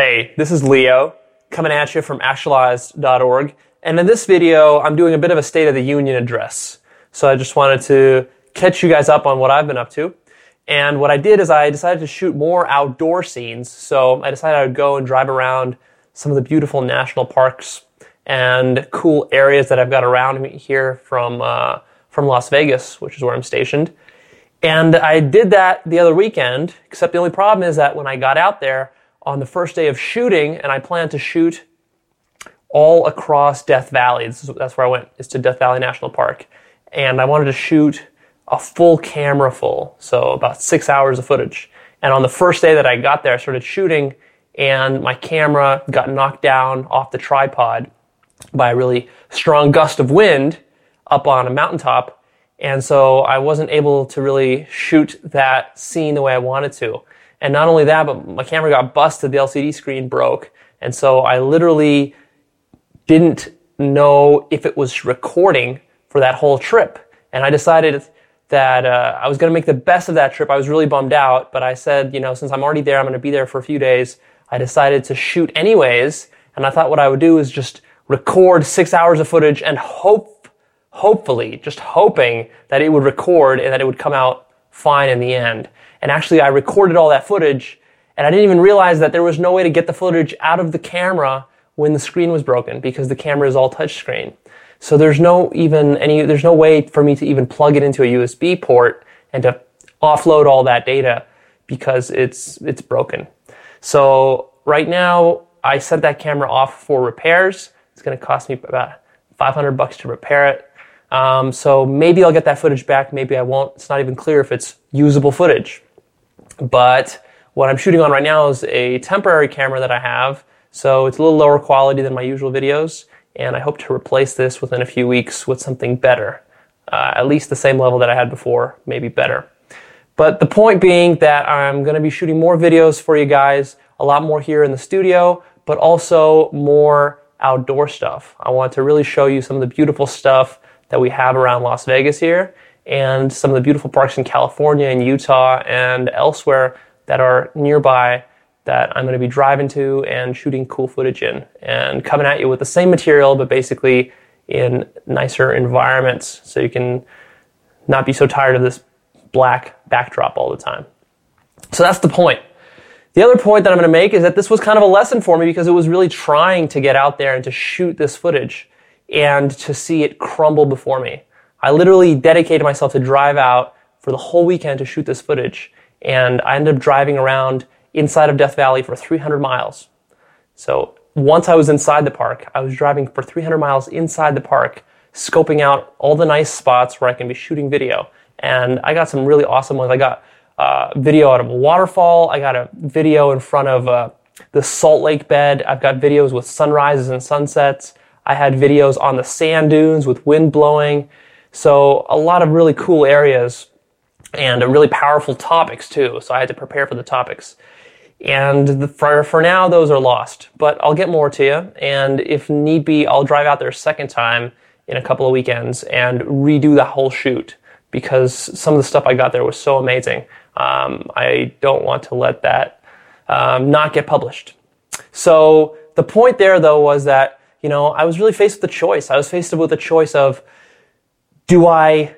Hey, this is Leo, coming at you from actualized.org. And in this video, I'm doing a bit of a State of the Union address. So I just wanted to catch you guys up on what I've been up to. And what I did is I decided to shoot more outdoor scenes. So I decided I would go and drive around some of the beautiful national parks and cool areas that I've got around me here from Las Vegas, which is where I'm stationed. And I did that the other weekend, except the only problem is that when I got out there on the first day of shooting, and I planned to shoot all across Death Valley. That's where I went, is to Death Valley National Park. And I wanted to shoot a full camera full, so about 6 hours of footage. And on the first day that I got there, I started shooting, and my camera got knocked down off the tripod by a really strong gust of wind up on a mountaintop. And so I wasn't able to really shoot that scene the way I wanted to. And not only that, but my camera got busted, the LCD screen broke. And so I literally didn't know if it was recording for that whole trip. And I decided that I was going to make the best of that trip. I was really bummed out, but I said, since I'm already there, I'm going to be there for a few days. I decided to shoot anyways. And I thought what I would do is just record 6 hours of footage and hopefully, just hoping that it would record and that it would come out fine in the end. And actually, I recorded all that footage, and I didn't even realize that there was no way to get the footage out of the camera when the screen was broken, because the camera is all touchscreen. So there's no way for me to even plug it into a USB port and to offload all that data because it's broken. So right now, I sent that camera off for repairs. It's going to cost me about $500 to repair it. So maybe I'll get that footage back, maybe I won't. It's not even clear if it's usable footage. But what I'm shooting on right now is a temporary camera that I have, so it's a little lower quality than my usual videos, and I hope to replace this within a few weeks with something better. At least the same level that I had before, maybe better. But the point being that I'm going to be shooting more videos for you guys, a lot more here in the studio, but also more outdoor stuff. I want to really show you some of the beautiful stuff that we have around Las Vegas here, and some of the beautiful parks in California and Utah and elsewhere that are nearby that I'm going to be driving to and shooting cool footage in, and coming at you with the same material but basically in nicer environments so you can not be so tired of this black backdrop all the time. So that's the point. The other point that I'm going to make is that this was kind of a lesson for me because it was really trying to get out there and to shoot this footage and to see it crumble before me. I literally dedicated myself to drive out for the whole weekend to shoot this footage, and I ended up driving around inside of Death Valley for 300 miles. So once I was inside the park, I was driving for 300 miles inside the park, scoping out all the nice spots where I can be shooting video. And I got some really awesome ones. I got video out of a waterfall. I got a video in front of the Salt Lake bed. I've got videos with sunrises and sunsets. I had videos on the sand dunes with wind blowing. So a lot of really cool areas and really powerful topics too. So I had to prepare for the topics. And for now, those are lost. But I'll get more to you. And if need be, I'll drive out there a second time in a couple of weekends and redo the whole shoot, because some of the stuff I got there was so amazing. I don't want to let that not get published. So the point there, though, was that I was really faced with a choice. I was faced with a choice of, do I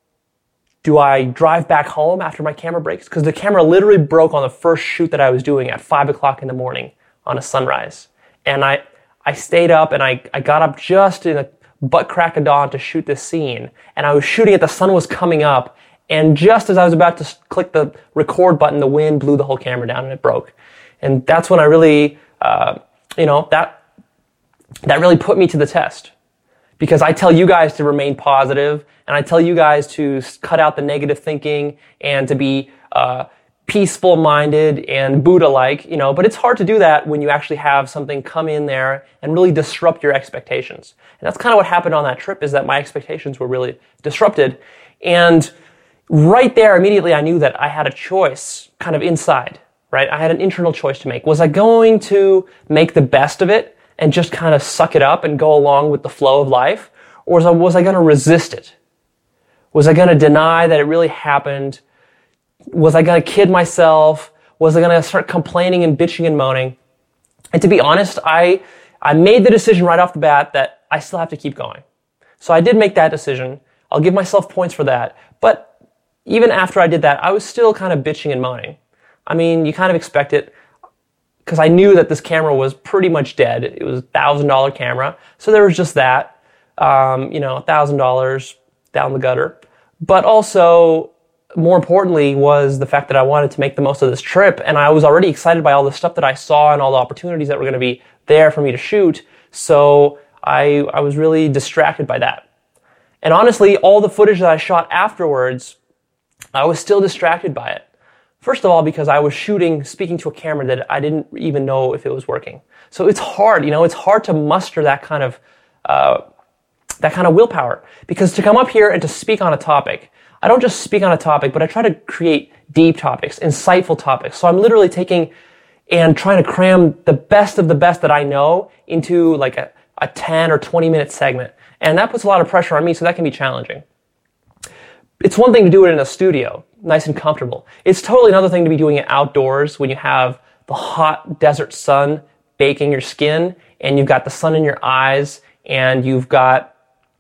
drive back home after my camera breaks? Because the camera literally broke on the first shoot that I was doing at 5 o'clock in the morning on a sunrise. And I stayed up and I got up just in a butt crack of dawn to shoot this scene. And I was shooting it, the sun was coming up. And just as I was about to click the record button, the wind blew the whole camera down and it broke. And that's when I really, that really put me to the test. Because I tell you guys to remain positive, and I tell you guys to cut out the negative thinking and to be peaceful-minded and Buddha-like, but it's hard to do that when you actually have something come in there and really disrupt your expectations. And that's kind of what happened on that trip, is that my expectations were really disrupted. And right there, immediately, I knew that I had a choice kind of inside, right? I had an internal choice to make. Was I going to make the best of it and just kind of suck it up and go along with the flow of life? Or was I going to resist it? Was I going to deny that it really happened? Was I going to kid myself? Was I going to start complaining and bitching and moaning? And to be honest, I made the decision right off the bat that I still have to keep going. So I did make that decision. I'll give myself points for that. But even after I did that, I was still kind of bitching and moaning. I mean, you kind of expect it because I knew that this camera was pretty much dead. It was a $1,000 camera. So there was just that, $1,000 down the gutter. But also, more importantly, was the fact that I wanted to make the most of this trip. And I was already excited by all the stuff that I saw and all the opportunities that were going to be there for me to shoot. So I was really distracted by that. And honestly, all the footage that I shot afterwards, I was still distracted by it. First of all, because I was speaking to a camera that I didn't even know if it was working. So it's hard, it's hard to muster that kind of willpower. Because to come up here and to speak on a topic, I don't just speak on a topic, but I try to create deep topics, insightful topics. So I'm literally taking and trying to cram the best of the best that I know into like a 10 or 20 minute segment. And that puts a lot of pressure on me, so that can be challenging. It's one thing to do it in a studio, nice and comfortable. It's totally another thing to be doing it outdoors when you have the hot desert sun baking your skin and you've got the sun in your eyes and you've got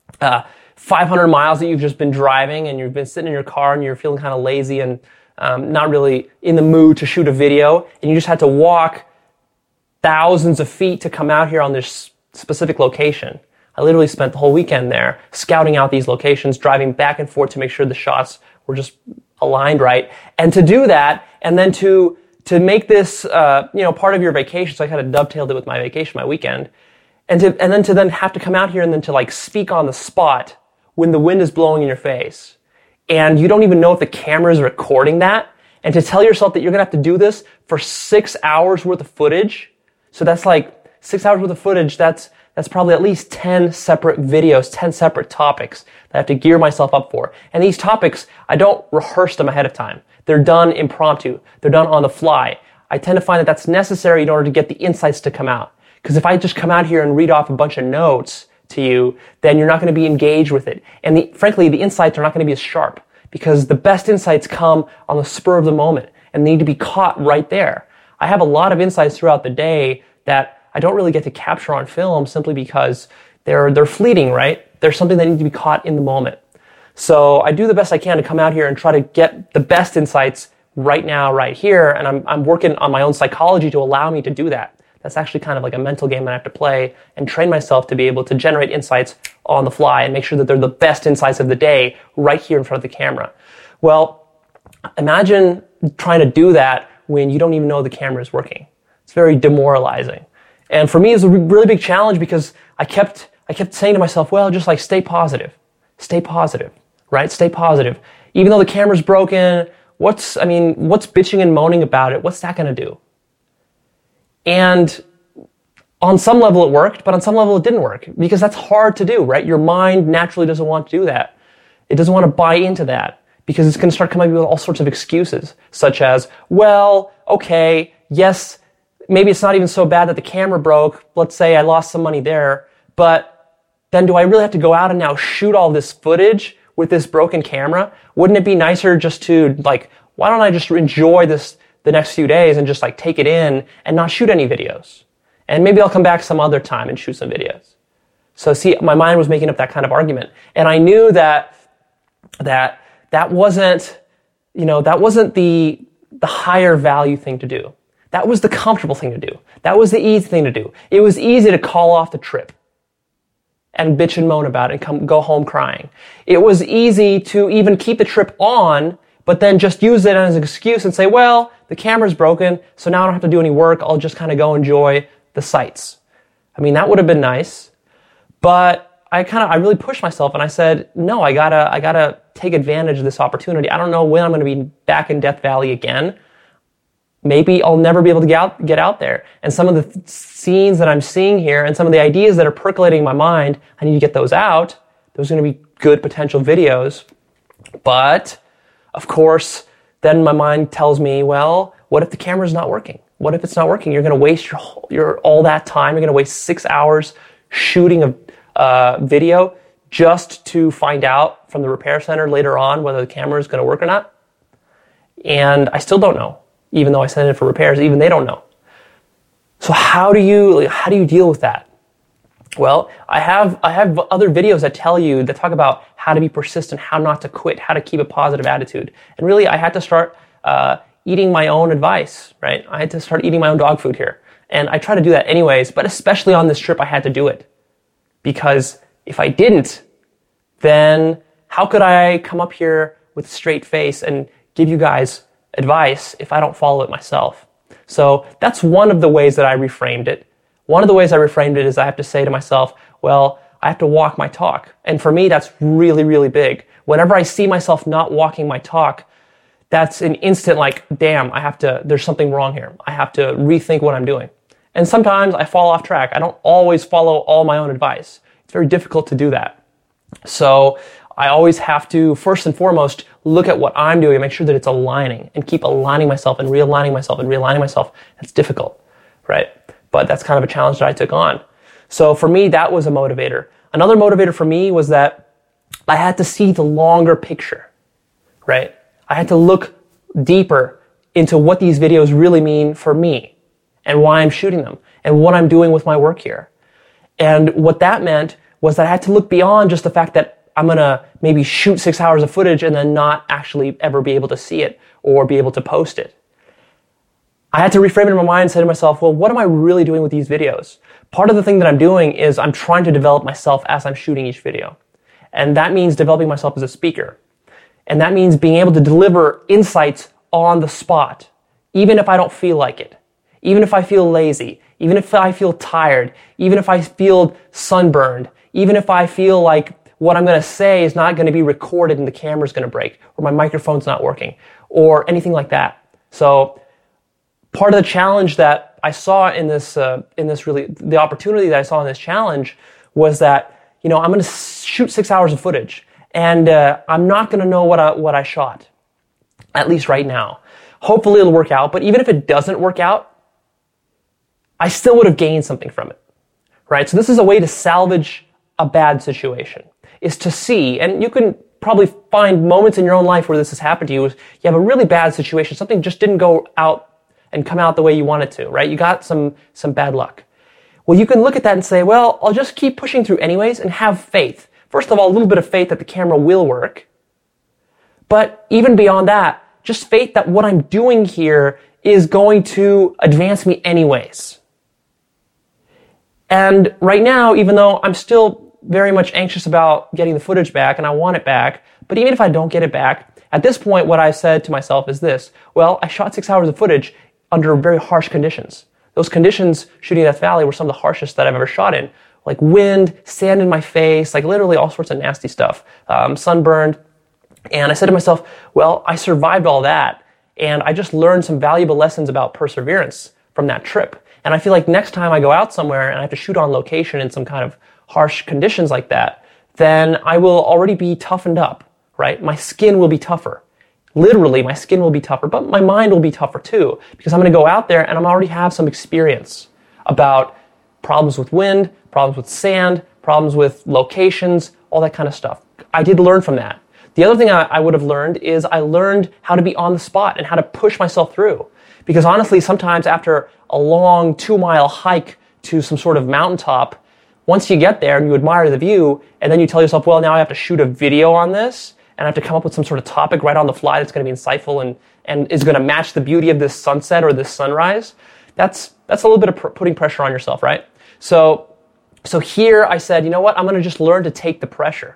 500 miles that you've just been driving and you've been sitting in your car and you're feeling kind of lazy and not really in the mood to shoot a video, and you just had to walk thousands of feet to come out here on this specific location. I literally spent the whole weekend there scouting out these locations, driving back and forth to make sure the shots were just aligned right. And to do that, and then to make this part of your vacation, so I kind of dovetailed it with my vacation, my weekend, and then to have to come out here and then to like speak on the spot when the wind is blowing in your face. And you don't even know if the camera is recording that. And to tell yourself that you're going to have to do this for 6 hours worth of footage. So that's like 6 hours worth of footage. That's probably at least 10 separate videos, 10 separate topics that I have to gear myself up for. And these topics, I don't rehearse them ahead of time. They're done impromptu. They're done on the fly. I tend to find that that's necessary in order to get the insights to come out. Because if I just come out here and read off a bunch of notes to you, then you're not going to be engaged with it. And frankly, the insights are not going to be as sharp because the best insights come on the spur of the moment and they need to be caught right there. I have a lot of insights throughout the day that I don't really get to capture on film simply because they're fleeting, right? There's something that needs to be caught in the moment. So I do the best I can to come out here and try to get the best insights right now, right here. And I'm working on my own psychology to allow me to do that. That's actually kind of like a mental game that I have to play and train myself to be able to generate insights on the fly and make sure that they're the best insights of the day right here in front of the camera. Well, imagine trying to do that when you don't even know the camera is working. It's very demoralizing. And for me, it was a really big challenge because I kept saying to myself, well, just like stay positive, right? Stay positive. Even though the camera's broken, what's bitching and moaning about it? What's that going to do? And on some level it worked, but on some level it didn't work because that's hard to do, right? Your mind naturally doesn't want to do that. It doesn't want to buy into that because it's going to start coming up with all sorts of excuses, such as, well, okay, yes, maybe it's not even so bad that the camera broke. Let's say I lost some money there, but then do I really have to go out and now shoot all this footage with this broken camera? Wouldn't it be nicer just to why don't I just enjoy the next few days and just take it in and not shoot any videos? And maybe I'll come back some other time and shoot some videos. So see, my mind was making up that kind of argument. And I knew that wasn't the higher value thing to do. That was the comfortable thing to do. That was the easy thing to do. It was easy to call off the trip and bitch and moan about it and go home crying. It was easy to even keep the trip on, but then just use it as an excuse and say, well, the camera's broken, so now I don't have to do any work. I'll just kind of go enjoy the sights. I mean, that would have been nice, but I really pushed myself and I said, no, I gotta take advantage of this opportunity. I don't know when I'm going to be back in Death Valley again. Maybe I'll never be able to get out there. And some of the scenes that I'm seeing here and some of the ideas that are percolating in my mind, I need to get those out. Those are going to be good potential videos. But of course, then my mind tells me, well, what if the camera's not working? What if it's not working? You're going to waste your all that time. You're going to waste 6 hours shooting a video just to find out from the repair center later on whether the camera is going to work or not. And I still don't know, even though I sent it for repairs. Even they don't know. So how do you deal with that? Well, I have other videos that talk about how to be persistent, how not to quit, how to keep a positive attitude. And really, I had to start eating my own advice, right? I had to start eating my own dog food here. And I try to do that anyways, but especially on this trip, I had to do it. Because if I didn't, then how could I come up here with a straight face and give you guys advice if I don't follow it myself? So that's one of the ways that I reframed it. One of the ways I reframed it is I have to say to myself, well, I have to walk my talk. And for me, that's really, really big. Whenever I see myself not walking my talk, that's an instant like, damn, there's something wrong here. I have to rethink what I'm doing. And sometimes I fall off track. I don't always follow all my own advice. It's very difficult to do that. So I always have to, first and foremost, look at what I'm doing and make sure that it's aligning and keep aligning myself and realigning myself and realigning myself. That's difficult, right? But that's kind of a challenge that I took on. So for me, that was a motivator. Another motivator for me was that I had to see the longer picture, right? I had to look deeper into what these videos really mean for me and why I'm shooting them and what I'm doing with my work here. And what that meant was that I had to look beyond just the fact that I'm going to maybe shoot 6 hours of footage and then not actually ever be able to see it or be able to post it. I had to reframe it in my mind and say to myself, well, what am I really doing with these videos? Part of the thing that I'm doing is I'm trying to develop myself as I'm shooting each video. And that means developing myself as a speaker. And that means being able to deliver insights on the spot, even if I don't feel like it, even if I feel lazy, even if I feel tired, even if I feel sunburned, even if I feel like what I'm going to say is not going to be recorded and the camera's going to break, or my microphone's not working, or anything like that. So part of the challenge that I saw in this really, the opportunity that I saw in this challenge was that, I'm going to shoot 6 hours of footage, and I'm not going to know what I shot, at least right now. Hopefully it'll work out, but even if it doesn't work out, I still would have gained something from it, right? So this is a way to salvage a bad situation, is to see, and you can probably find moments in your own life where this has happened to you, is you have a really bad situation, something just didn't go out and come out the way you wanted to, right? You got some bad luck. Well, you can look at that and say, well, I'll just keep pushing through anyways and have faith. First of all, a little bit of faith that the camera will work. But even beyond that, just faith that what I'm doing here is going to advance me anyways. And right now, even though I'm still very much anxious about getting the footage back and I want it back, but even if I don't get it back, at this point, what I said to myself is this: well, I shot 6 hours of footage under very harsh conditions. Those conditions shooting Death Valley were some of the harshest that I've ever shot in. Like wind, sand in my face, like literally all sorts of nasty stuff, sunburned. And I said to myself, well, I survived all that, and I just learned some valuable lessons about perseverance from that trip. And I feel like next time I go out somewhere and I have to shoot on location in some kind of harsh conditions like that, then I will already be toughened up, right? My skin will be tougher. Literally, my skin will be tougher, but my mind will be tougher too, because I'm going to go out there and I'm already have some experience about problems with wind, problems with sand, problems with locations, all that kind of stuff. I did learn from that. The other thing I would have learned is I learned how to be on the spot and how to push myself through. Because honestly, sometimes after a long 2-mile hike to some sort of mountaintop, once you get there and you admire the view, and then you tell yourself, well, now I have to shoot a video on this, and I have to come up with some sort of topic right on the fly that's going to be insightful and is going to match the beauty of this sunset or this sunrise, that's a little bit of putting pressure on yourself, right? So here I said, you know what? I'm going to just learn to take the pressure.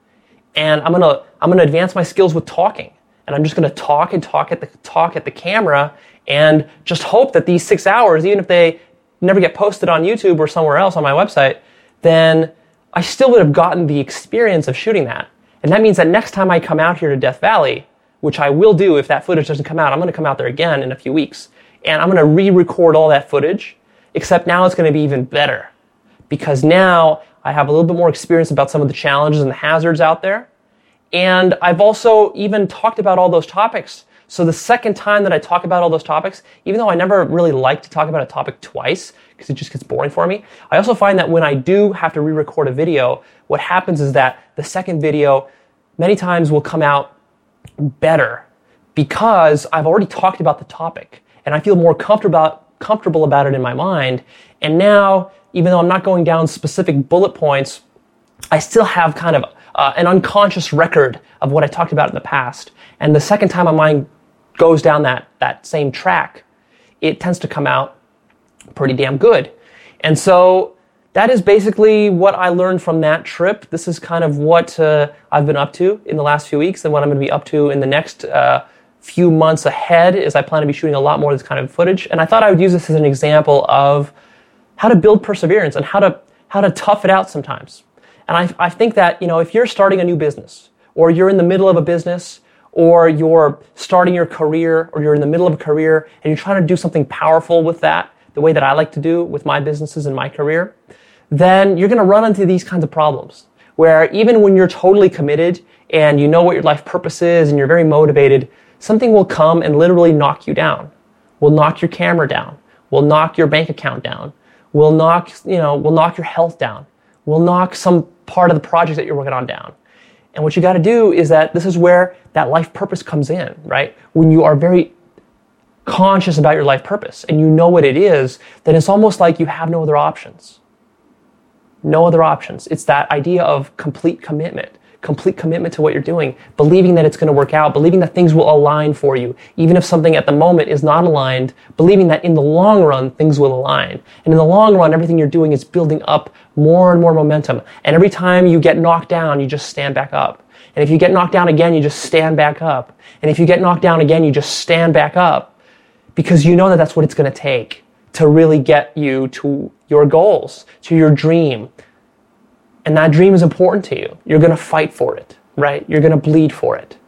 And I'm going to advance my skills with talking. And I'm just going to talk at the camera and just hope that these 6 hours, even if they never get posted on YouTube or somewhere else on my website, then I still would have gotten the experience of shooting that. And that means that next time I come out here to Death Valley, which I will do if that footage doesn't come out, I'm going to come out there again in a few weeks. And I'm going to re-record all that footage, except now it's going to be even better. Because now I have a little bit more experience about some of the challenges and the hazards out there. And I've also even talked about all those topics. So the second time that I talk about all those topics, even though I never really like to talk about a topic twice, because it just gets boring for me, I also find that when I do have to re-record a video, what happens is that the second video many times will come out better because I've already talked about the topic and I feel more comfortable comfortable about it in my mind. And now, even though I'm not going down specific bullet points, I still have kind of an unconscious record of what I talked about in the past. And the second time my mind goes down that same track, it tends to come out pretty damn good. And so that is basically what I learned from that trip. This is kind of what I've been up to in the last few weeks and what I'm going to be up to in the next few months ahead, is I plan to be shooting a lot more of this kind of footage. And I thought I would use this as an example of how to build perseverance and how to tough it out sometimes. And I think that, if you're starting a new business, or you're in the middle of a business, or you're starting your career, or you're in the middle of a career, and you're trying to do something powerful with that, the way that I like to do with my businesses and my career, then you're going to run into these kinds of problems where even when you're totally committed and you know what your life purpose is and you're very motivated, something will come and literally knock you down. Will knock your camera down. Will knock your bank account down. Will knock your health down. Will knock some part of the project that you're working on down. And what you got to do is this is where that life purpose comes in, right? When you are very conscious about your life purpose and you know what it is, then it's almost like you have no other options. No other options. It's that idea of complete commitment to what you're doing, believing that it's going to work out, believing that things will align for you, even if something at the moment is not aligned, believing that in the long run, things will align. And in the long run, everything you're doing is building up more and more momentum. And every time you get knocked down, you just stand back up. And if you get knocked down again, you just stand back up. And if you get knocked down again, you just stand back up, because you know that that's what it's going to take to really get you to your goals, to your dream. And that dream is important to you. You're going to fight for it, right? You're going to bleed for it.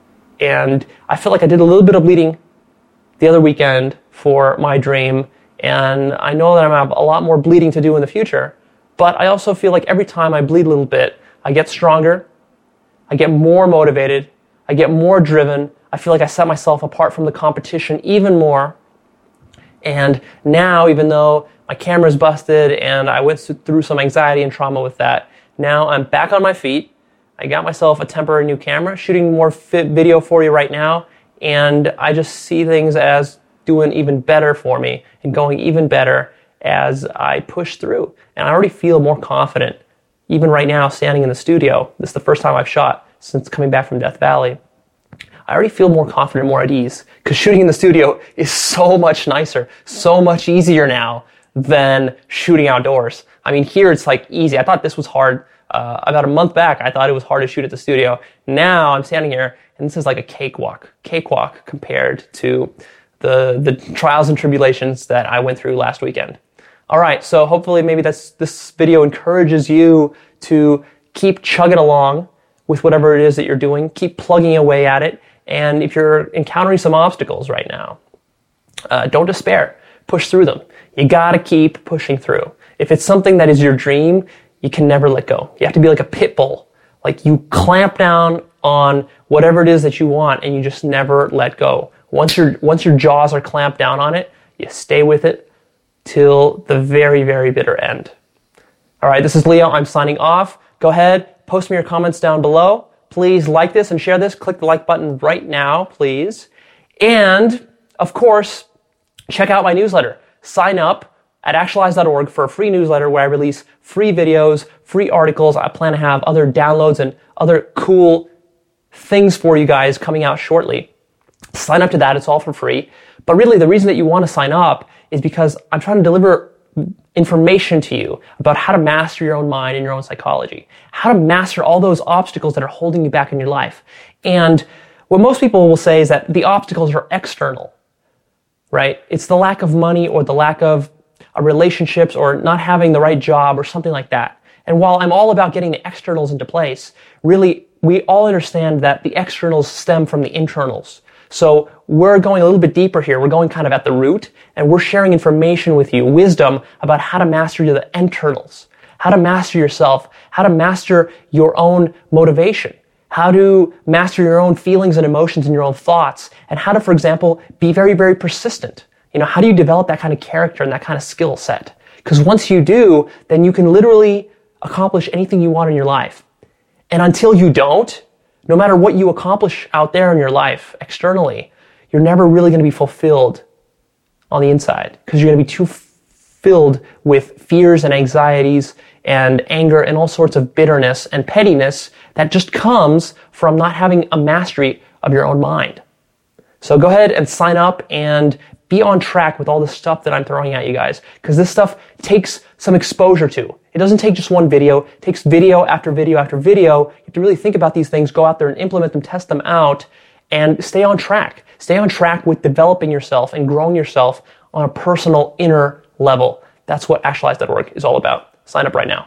And I feel like I did a little bit of bleeding the other weekend for my dream. And I know that I'm going to have a lot more bleeding to do in the future. But I also feel like every time I bleed a little bit, I get stronger. I get more motivated. I get more driven. I feel like I set myself apart from the competition even more. And now, even though my camera's busted and I went through some anxiety and trauma with that, now I'm back on my feet. I got myself a temporary new camera, shooting more video for you right now, and I just see things as doing even better for me and going even better as I push through. And I already feel more confident, even right now, standing in the studio. This is the first time I've shot since coming back from Death Valley. I already feel more confident, more at ease, because shooting in the studio is so much nicer, so much easier now than shooting outdoors. I mean, here it's like easy. I thought this was hard. About a month back, I thought it was hard to shoot at the studio. Now I'm standing here, and this is like a cakewalk compared to the trials and tribulations that I went through last weekend. All right, so hopefully maybe this video encourages you to keep chugging along with whatever it is that you're doing. Keep plugging away at it. And if you're encountering some obstacles right now, don't despair. Push through them. You gotta keep pushing through. If it's something that is your dream, you can never let go. You have to be like a pit bull. Like you clamp down on whatever it is that you want and you just never let go. Once your jaws are clamped down on it, you stay with it till the very, very bitter end. All right, this is Leo. I'm signing off. Go ahead, post me your comments down below. Please like this and share this. Click the like button right now, please. And, of course, check out my newsletter. Sign up at actualize.org for a free newsletter where I release free videos, free articles. I plan to have other downloads and other cool things for you guys coming out shortly. Sign up to that. It's all for free. But really, the reason that you want to sign up is because I'm trying to deliver information to you about how to master your own mind and your own psychology, how to master all those obstacles that are holding you back in your life. And what most people will say is that the obstacles are external, right? It's the lack of money or the lack of relationships or not having the right job or something like that. And while I'm all about getting the externals into place, really, we all understand that the externals stem from the internals. So we're going a little bit deeper here. We're going kind of at the root, and we're sharing information with you, wisdom about how to master the internals, how to master yourself, how to master your own motivation, how to master your own feelings and emotions and your own thoughts, and how to, for example, be very, very persistent. How do you develop that kind of character and that kind of skill set? Because once you do, then you can literally accomplish anything you want in your life. And until you don't, no matter what you accomplish out there in your life externally, you're never really going to be fulfilled on the inside, because you're going to be too filled with fears and anxieties and anger and all sorts of bitterness and pettiness that just comes from not having a mastery of your own mind. So go ahead and sign up and be on track with all the stuff that I'm throwing at you guys, because this stuff takes some exposure to. It doesn't take just one video. It takes video after video after video. You have to really think about these things, go out there and implement them, test them out, and stay on track. Stay on track with developing yourself and growing yourself on a personal inner level. That's what actualize.org is all about. Sign up right now.